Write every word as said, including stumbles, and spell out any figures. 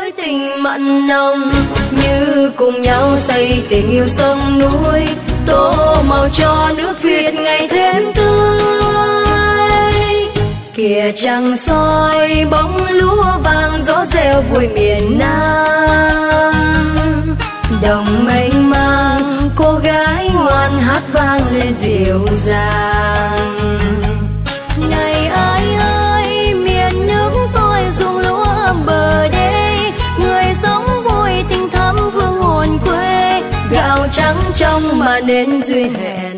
mối tình mặn nồng, như cùng nhau xây tình yêu sông núi, tô màu cho nước Việt ngày thêm tươi. Kìa trăng soi bóng lúa vàng, gió reo vui miền Nam. Đồng mênh mang cô gái ngoan hát vang lên dịu dàng. Này ai ơi miền nước tôi dùng lúa bờ đê, người sống vui tình thắm vương hồn quê, gạo trắng trong mà nên duyên hẹn